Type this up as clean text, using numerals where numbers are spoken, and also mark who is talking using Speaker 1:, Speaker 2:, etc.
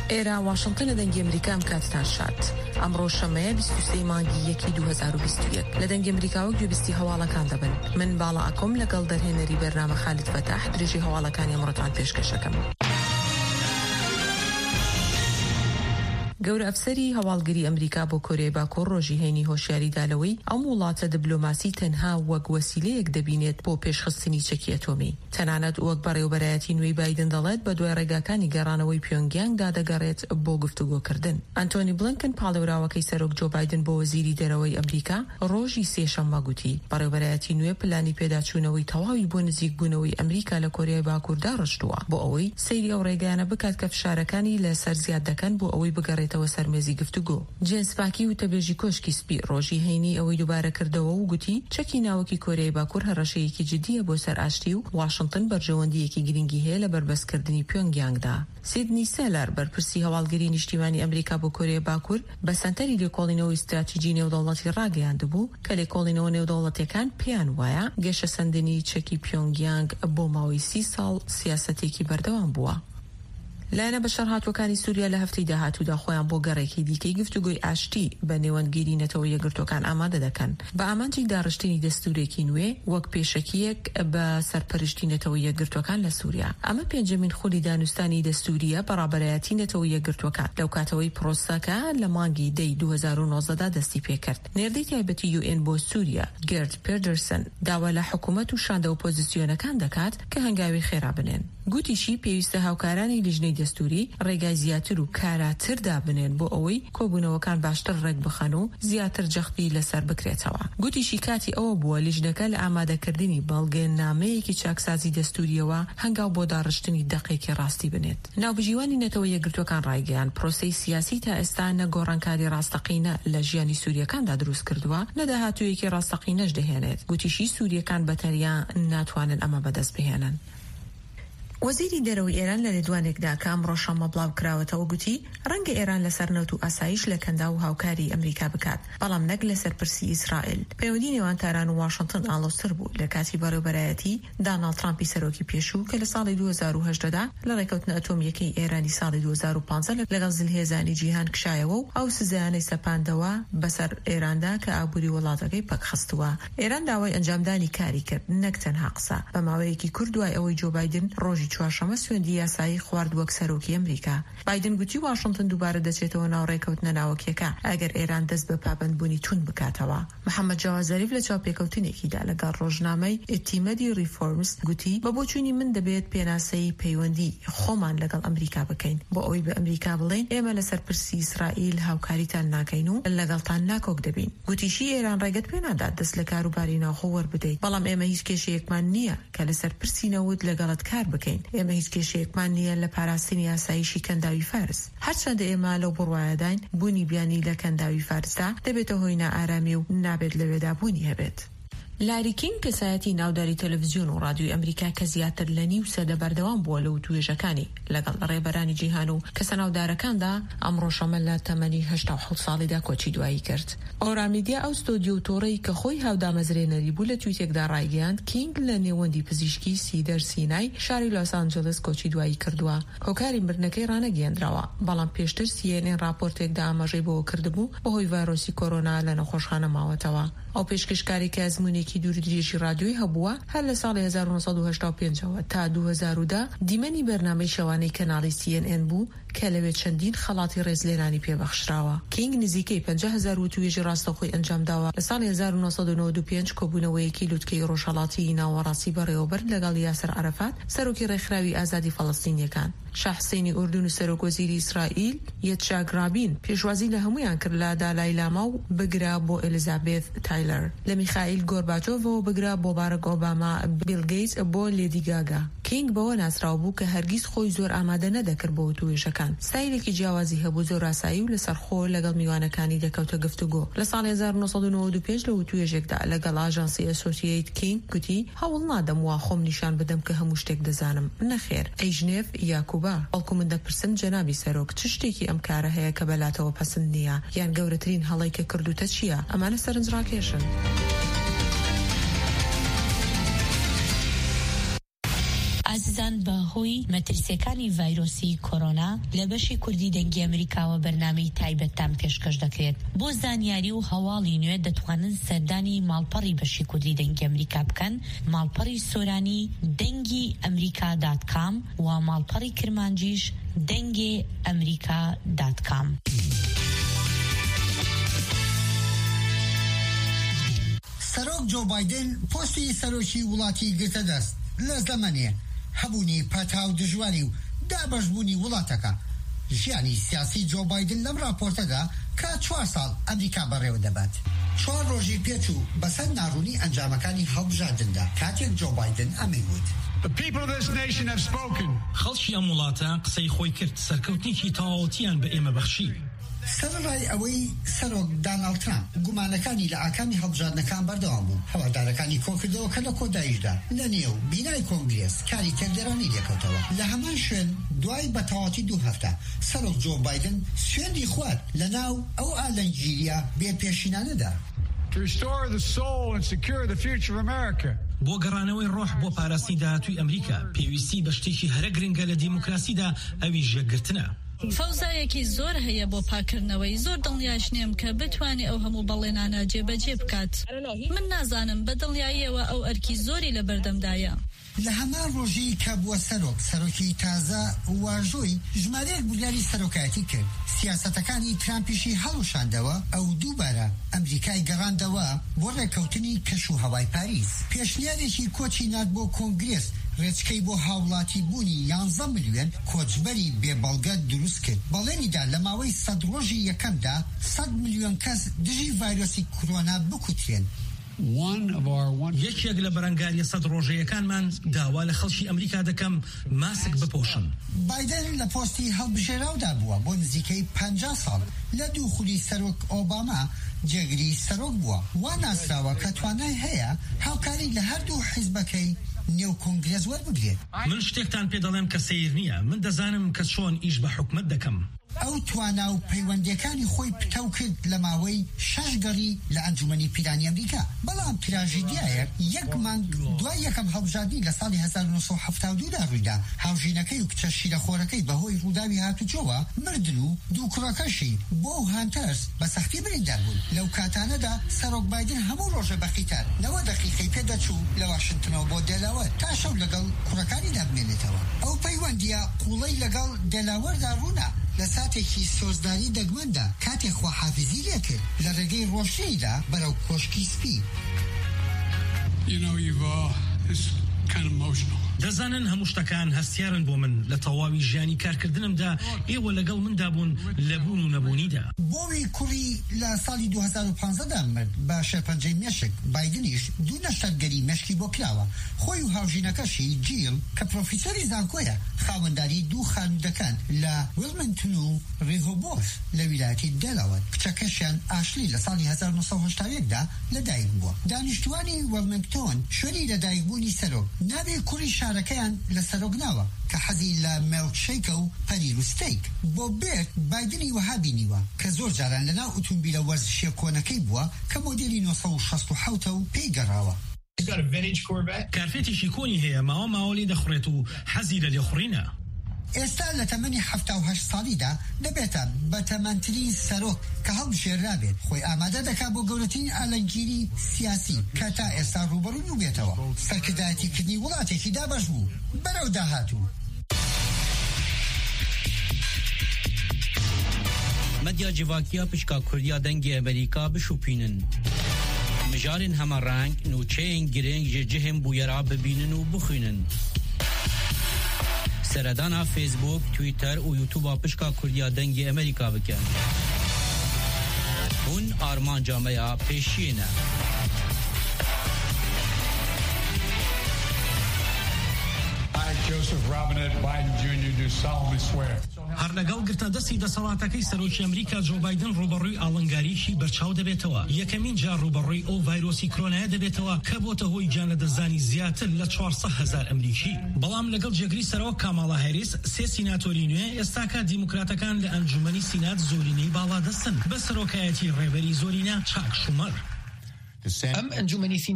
Speaker 1: ئێرە واشنگتن لە دەنگی ئەمریکام کاتتان شات. ئەمڕۆ شەمەیە 23 مانگی 1 2021 لە دەنگی ئەمریکاوە گوێبیستی هەواڵەکان دەبن. من باڵا ئەکۆم لەگەڵ دەرهێنەری بەرنامە خالید فەتاح درێژی هەواڵەکانی ئەمڕۆتان پێشکەشەکەم. گەورە ئەفسەری هەواڵگری ئەمریکا بۆ کۆریای باکوور ڕۆژی هەینی هۆشیاریدالەوەی ئەم وڵاتە دیبلۆماسی تەنها وەک وەسیلەیەک دەبینێت بۆ پێشخستنی چەکی ئەتۆمی. تەنانەت وەک بەڕێوەبەرایەتی نوێی بایدن دەڵێت بە دوای ڕێگاکانی گەڕانەوەی پیۆنگیانگدا دەگەڕێت بۆ گفتوگۆکردن. ئەنتۆنی بلینکن پاڵێوراوەکەی سەرۆک جۆ بایدن بۆ وەزیری دەرەوەی ئەمریکا ڕۆژی سێشەممە گوتی بەڕێوەبەرایەتی نوێ پلانی پێداچوونەوەی تەواوی بۆ نزیکبوونەوەی ئەمریکا لە کۆریای باکووردا ڕشتووە بۆ ئەوەی سەیری ئەو ڕێگانە بکات کە فشارەکانی لەسەر زیاد دەکەن بۆ ئەوەی بگەڕێتەوە سەرمێزی گفتوگۆ. جێمس پاکی وتەبێژی کۆشکی سپی ڕۆژی هەینی ئەوەی دووبارە کردەوە و گوتی چەکی ناوەکی کۆریای باکوور هەڕەشەیەکی جدیە بۆ سەر ئاشتی و واشنگتن بەرژەوەندیەکی گرنگی هەیە لە بەربەستکردنی پیۆنگیانگدا. سیدنی سێلەر بەرپرسی هەواڵگری نیشتیمانی ئەمریکا بۆ کۆریای باکوور بە سەنتەری لێکۆڵینەوەی استراتیژی نێودەوڵەتی ڕاگەیاندبوو کە لێکۆڵینەوە نێودەوڵەتیەکان پێیان وایە گەشە سەندنی چەکی پیۆنگیانگ بۆ ماوەی 30 ساڵ سیاسەتێکی بەردەوام بووە. لایەنە بەشەرهاتوەکانی سووریا لە هەفتەی داهاتوودا خۆیان بۆ گەڕێکی دیکەی گفتوگۆی ئاشتی بە نێوەندگیری نەتەوە یەکگرتوەکان ئامادە دەکەن بە ئامانجی داڕشتنی دەستورێکی نوێ وەک پێشەکیەک بە سەرپەرشتی نەتەوە یەکگرتوەکان لە سووریا. ئەمە پێنجەمین خولی دانوستانی دەستوریە بەڕابەرایەتی نەتەوە یەکگرتوەکان لەو کاتەوەی پرۆسەکە لە مانگی دەی 2019دا دەستی پێکرد. نێردەی تایبەتی UN بۆ سووریا گرد پیردرسن داوا لە حکوومەت و شاندە ئۆپۆزیسیۆنەکان دەکات کە هەنگاوی خێرا بنێن. گوتیشی پێویستە هاوکارانی لیژنەی دەستوری ڕێگای زیاتر و کاراتردا بنێن بۆ ئەوەی کۆبوونەوەکان باشتر ڕێک بخەن و زیاتر جەختی لەسەر بکرێتەوە. گوتیشی کاتی ئەوە بووە لیژنەکە لە ئامادەکردنی بەڵگەنامەیەکی چاکسازی دەستوریەوە هەنگاو بۆ داڕشتنی دەقێکی ڕاستی بنێت. ناوبژیوانی نەتەوە یەکگرتوەکان ڕایگەیان پرۆسەی سیاسی تا ئێستا نەگۆڕانکاری ڕاستەقینە لە ژیانی سووریەکاندا دروست کردووە نەداهاتوویەکی ڕاستەقینەش دەهێنێت. گوتیشی سووریەکان بەتەنیا ناتوانن ئەمە بەدەست بهێنن. وەزیری دەرەوەی ئێران لە لێدوانێکدا کە ئەمڕۆ شەممە بڵاو کراوەتەوە گوتی ڕەنگە ئێران لەسەر نەوت و ئاسایش لە کەندا و هاوکاری ئەمریکا بکات بەڵام نەک لەسەر پرسی ئیسرائیل. پەیوەندی نێوان تاران و واشنگتن ئاڵۆزتر بوو لە کاتی بەڕێوەبەرایەتی داناڵد ترامپی سەرۆکی پێشوو کە لە ساڵی 2018دا لە ڕێکەوتنە ئەتۆمیەکەی ئێرانی ساڵی 2015 لەگەڵ زلهێزانی جیهان کشایەوە و ئەو سزایانەی سەپاندەوە بەسەر ئێراندا کە ئابووری وڵاتەکەی پەکخستووە. ئێران داوای ئەنجامدانی کاری کرد نەک تەنها قسە. بە ماوەیەکی کورت دوای ئەوەی جۆ بایدن ڕۆژی چوارشەمە سوێندی یاسایی خوارد وەک سەرۆکی ئەمریکا. بایدن گوتی واشنگتن دووبارە دەچێتەوە ناو ڕێکەوتنە ناوەکیەکە ئەگەر ئێران دەست بە پابەندبوونی تون بکاتەوە. محەممەد جاواد زەریف لە چاوپێکەوتنێکیدا لەگەڵ ڕۆژنامەی ئێتیمەدی ریفۆرمز گوتی بە بۆچوونی من دەبێت پێناسەی پەیوەندی خۆمان لەگەڵ ئەمریکا بکەین بۆ ئەوەی بە ئەمریکا بڵێن ئێمە لەسەر پرسی ئیسرائیل هاوکاریتان ناکەین و لەگەڵتان ناکۆک دەبین. گوتیشی ئێران ڕێگەت پێ نادات دەست لە کاروباری ناوخۆ وەربدەیت بەڵام ئێمە هیچ کێشەیەکمان نییە کە لەسەر پرسی نەوت لەگەڵت کار بکەین. ئێمە هیچ کێشەیەکمان نییە لە پاراستنی یاساییشی کەنداوی فارس. هەرچەندە ئێمە لەو بڕوایەداین بوونی بیانی لە کەنداوی فارسدا دەبێتە هۆی نائارامی و نابێت لەوێدا بوونی هەبێت. لاری کینگ کەسایەتی ناوداری تەلەڤیزیۆن و رادیۆی ئەمریکا کە زیاتر لە نیو سەدە بەردەوام بووە لە وتوێژەکانی لەگەڵ ڕێبەرانی جیهان و کەسە ناودارەکاندا ئەمڕۆ شەمە لە تەمەنی 87 ساڵیدا کۆچی دوایی کرد. ئۆرامیدیا ئەو ستۆدیۆ تۆڕەی کە خۆی هاودامەزرێنەری بوو لە تویتێکدا ڕایگەیاند کینگ لە نێوەندی پزیشکی سیدەر سینای شاری لۆس ئانجلس کۆچی دوایی کردووە. هۆکاری مردنەکەی ڕانەگەیاندراوە بەڵام پێشتر CNN ڕاپۆرتێکدا ئاماژەی بۆ کردبوو بەهۆی ڤایرۆسی کۆرۆنا لە نەخۆشخانە ماوەتەوە. ئەو پێشکەشکاری کە ئەزموونێکی دوورودرێژی رادیۆی هەبووە هەر لە ساڵی 1985 تا 2010 دیمەنی بەرنامەی شەوانەی کەناڵی CNN بوو کە لەوێ چەندین خەڵاتی ڕێزلێرانی پێبەخشراوە. کینگ نزیکەی 50,000 وتوێژی ڕاستەوخۆی ئەنجامداوە. لە ساڵی 1995 کۆبوونەوەیەکی لوتکەی ڕۆژهەڵاتی ناوەڕاستی بەڕێوەبەر لەگەڵ یاسر عەرەفات سەرۆکی ڕێکخراوی ئازادی فەڵەستینیەکان، شاه حسینی ئوردون و سەرۆک وەزیری ئیسرائیل یەتشاک رابین پێشوازی لە هەمویان کرد لە دالای لاما و بگرا بۆ ئێلیزابێت تایلەر، لە میخائیل گۆرباچۆڤەوە بگرا بۆ باراک ئۆباما، بیل گەیتس بۆ لێدی گاگا. کینگ بەوە ناسراو بوو کە هەرگیز خۆی زۆر ئامادە نەدەکرد بۆ وتوێژەکان. سایلێکی جیاوازی هەبوو زۆر ئاسایی و لەسەرخۆ لەگەڵ میوانەکانی دەکەوتە گفتوگۆ. لە ساڵی 1995 لە وتوێژێکدا لەگەڵ ئاژانسی ئەسۆسییت کینگ گوتی هەوڵ نادەم وا خۆم نیشان بدەم کە هەموو شتێک دەزانم. نەخێر، ئەی ژنێف یاکوبا، بەڵکو من دەپرسم جەنابی سەرۆک چ شتێکی ئەم کارە هەیە کە بەلاتەوە پەسەند نییە یان گەورەترین هەڵەی کە کردوتە چییە؟ ئەمانە
Speaker 2: ئازیزان بەهۆی مەترسیەکانی ڤایرۆسی کۆرۆنا لە بەشی کوردی دەنگی ئەمریکاوە بەرنامەی تایبەتتان پێشکەش دەکرێت. بۆ زانیاری و هەواڵی نوێ دەتوانن سەردانی ماڵپەڕی بەشی کوردی دەنگی ئەمریکا بکەن، ماڵپەڕی سۆرانی دەنگی ئەمریکا.com و ماڵپەڕی کرمانجیش دەنگی ئەمریکا.com.
Speaker 3: سەرۆک جۆ بایدن پۆستی سەرۆکی وڵاتی گرتە دەست لە زەمەنێ هەبوونی پەتاو دژواری و دابەشبوونی وڵاتەکە. ژیانی سیاسی جۆ بایدن لەم راپۆرتەدا کە 4 ساڵ ئەمریکا بەڕێوە دەبات. 4 ڕۆژی پێچوو بەسەر ناڕوونی ئەنجامەکانی هەڵبژاردندا کاتێک جۆ بایدن ئەمەی وت.
Speaker 4: The people of this nation have spoken.
Speaker 5: خەڵکی ئەم وڵاتە قسەی خۆی کرد، سەرکەوتنێکی تەواوەتیان بە ئێمە بەخشی.
Speaker 3: سەرڕای ئەوەی سەرۆک داناڵد ترامپ گومانەکانی لە ئاکامی هەڵبژاردنەکان بەردەوام بوو، هەوادارەکانی کۆکردەوە کە لە کۆداییشدا لە نێو بینای کۆنگرێس کاری تێکدەرانی دێکەوتەوە. لە هەمان شوێن دوای بەتەواتی 2 هەفتە سەرۆک جۆ بایدن سوێندی خوارد لە ناو ئەو ئالەنگیریە بێپێشینانەدا.
Speaker 4: To restore the soul and secure the future of America.
Speaker 5: بۆ گەڕانەوەی ڕۆح بۆ پاراستنی داهاتووی ئەمریکا پێویستی بە شتێکی هەرە گرنگە لە دیموکراسیدا ئەوی ژێگرتنە.
Speaker 6: فەوزایەکی زۆر هەیە بۆ پاکردنەوەی، زۆر دڵنیاش نیم کە بتوانێت ئەو هەموو بەڵێنانە جێبەجێ بکات. من نازانم بە دڵنیاییەوە ئەو ئەرکی زۆری لە بەردەمدایە.
Speaker 3: لە هەمان ڕۆژی کە بووە سەرۆکی تازە واژۆی ژمارەیەک بولاری سەرۆکایەتی کرد. سیاسەتەکانی ترامپیشی هەڵوشاندەوە ئەو دووبارە ئەمریکای گەڕاندەوە بۆ ڕێکەوتنی کەش و هەوای پاریس. پێشنیارێکی کۆچی نات بۆ کۆنگرێس ڕێچکەی بۆ هاوڵاتی بوونی 11 ملیۆن کۆچبەری بێبەڵگە دروست کرد. بەڵێنیدا لە ماوەی 100 ڕۆژی یەکەمدا 100 ملیۆن کەس دژی ڤایرۆسی کۆرۆنا بکوترێن.
Speaker 5: یەکێک لە بەرەنگاریە 100 ڕۆژەیەکانمان داوا لە خەڵکی ئەمریکا دەکەم ماسک بپۆشن.
Speaker 3: بایدن لە پۆستی هەڵبژێراودا بووە بۆ نزیکەی 50 ساڵ لە دووخولی سەرۆک ئۆباما جێگری سەرۆک بووە. وا ناسراوە کە توانای هەیە هاوکاری لە هەردوو حیزبەکەی نێو کۆنگرێس وەربگرێت.
Speaker 5: من شتێکتان پێ دەڵێم کە سەیر نییە، من دەزانم کە چۆن ئیش بە حکومەت دەکەم.
Speaker 3: ئەو توانا و پەیوەندیەکانی خۆی پتەو کرد لە ماوەی 6 گەڕی لە ئەنجومەنی پیرانی ئەمریکا. بەڵام تراژیدیایە 1 مانگ دوای یەکەم هەڵبژاردننی لە ساڵی 1972دا ڕوویدا. هاوژینەکەی و کچە شیرەخۆرەکەی بەهۆی ڕووداوی هاتوچۆوە مردن و 2 کوڕەکەشی بۆ هانتەرس بە سەختی بریندار بوون. لەو کاتانەدا سەرۆک بایدن هەموو ڕۆژە بەقیتار 90 دقیقەی پێدەچوو لە واشنگتنەوە بۆ دێلاوەر تا شەو لەگەڵ کوڕەکانیدا بمێنێتەوە. ئەو پەیوەندیە قوڵەی لەگەڵ دێلاوەردا ڕوونا. لە ساتێکی سۆزداری دەگمەندا کاتێک خواحافیزی لێکرد لە ڕێگەی ڕۆژنەیدا بەرەو کۆشکی سپی.
Speaker 5: دەزانن هەموو شتەکان هەستیارن بۆ من لە تەواوی ژیانی کارکردنمدا ئێوە لەگەڵ مندا بوون لە بوون و نەبوونیدا.
Speaker 3: بۆوی کوڕی لە ساڵی 2015دا مرد بە شێرپەنجەی مێشک. بایدنیش 2 نەشتەرگەری مێشکی بۆ کراوە. خۆی و هاوژینەکەشی جیل کە پرۆفیسۆری زانکۆیە خاوەنداری 2 خانوودەکان لە ویلمنتن و ڕێهۆبۆس لە ویلایەتی دێلاوەر. کچەکەشیان ئاشلی لە ساڵی 1970دا لەدایک بووە. دانیشتوانی ویلمنتۆن شوێنی لەدایکبوونی سەرۆک نابێ کوڕی شارەکەیان لە سەرۆک ناوە کە حەزی لە مێڵکشەیکە و پەنیر و ستەیک. بۆ بێت بایدنی وەها بینیوە کە زۆر جاران لەناو ئۆتۆمبیلە وەرزشیە کۆنەکەی بووە کە مۆدێلی 1967 و پێی گەڕاوە.
Speaker 5: کارفێتیشی کۆنی هەیە ماوەلی دەخڕێت و حەزی لە لێخوڕینە.
Speaker 3: ئێستا لە تەمەنی 78 ساڵیدا دەبێتە بەتەمەنترین سەرۆک کە هەڵبژێرابێت. خۆی ئامادە دەکات بۆ گەورەترین ئالەنگیری سیاسی کە تا ئێستا ڕوبەڕوو بووبێتەوە. سەرکردایەتیکردنی وڵاتێکی دابەش بوو بەرەو داهاتوو.
Speaker 7: مەدیا جیڤاکیە پشکا کوردیا دەنگی ئەمریکا بشوپینن. مژارên هەمەڕەنگ نوچەیەن گرنگ ji cihên bûyera bibînin û bixwînin. Seredana Facebook, Twitter û YouTube'a pişka Kurdiya dengê Amerîka bikin. Hûn armanca me ya pêşiyê ne.
Speaker 4: Joseph Robinette Biden Jr. do solemnly swear.
Speaker 5: هەر لەگەڵ گرتە دەستی دەسەڵاتەکەی سەرۆکی ئەمریکا جۆ بایدن ڕوبەڕووی ئاڵنگاریشی بەرچاو دەبێتەوە. یەکەمین جار ڕوبەڕووی ئەو ڤایرۆسی کۆرۆنایە دەبێتەوە کە بۆتە هۆی گیانلەدەستدانی زیاتر لە 400,000 ئەمریکی. بەڵام لەگەڵ جێگری سەرەوە کاماڵا هەریس 3 سیناتۆری نوێ ئێستاکە دیموکراتەکان لە ئەنجومەنی سینات زۆرینەی باڵا دەستن بە سەرۆکایەتی ڕێبەری زۆرینە چاک شومەر.
Speaker 8: ئەم ئەنجومەنی